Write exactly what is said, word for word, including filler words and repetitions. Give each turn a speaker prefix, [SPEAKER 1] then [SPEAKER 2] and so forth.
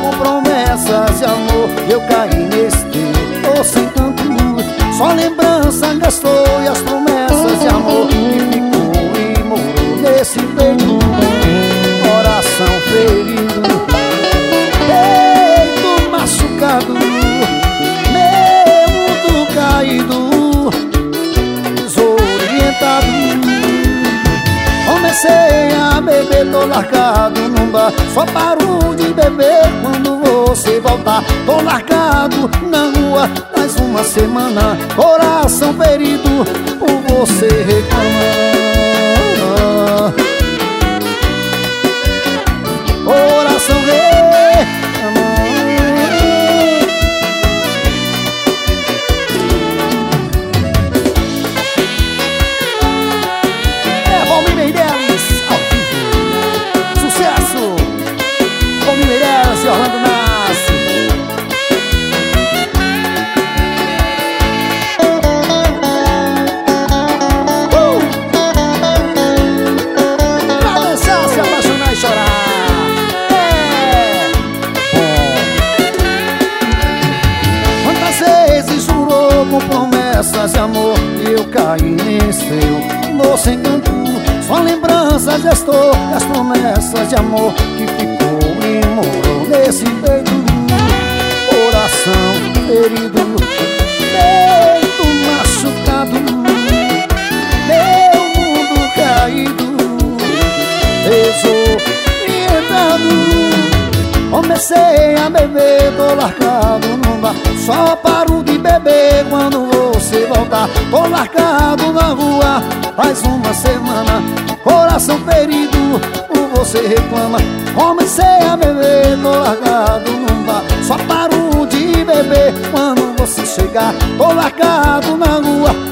[SPEAKER 1] com promessas de amor, eu caí nesse teu doce encanto. Só lembrança gastou e as promessas de amor que ficou e morou nesse peito. Coração ferido, peito machucado, meu mundo caído, desorientado. Comecei a beber, tô largado num bar, só paro de beber quando você voltar. Tô largado na rua mais uma semana, coração ferido, por você reclamar. Coração reclamar. É Valmir Meirelles ao vivo. Sucesso! Valmir Meirelles e Orlando Nasce. Uh! Pra dançar, se apaixonar e chorar. Com promessas de amor, eu caí nesse teu doce encanto. Só lembranças restou das promessas de amor que ficou e morou nesse peito. Coração ferido, peito machucado, meu mundo caído, desorientado. Comecei a beber, tô largado num bar, só paro de beber quando você voltar. Tô largado na rua faz uma semana, coração ferido, por você reclama. Comecei a beber, tô largado num bar, só paro de beber quando você chegar. Tô largado na rua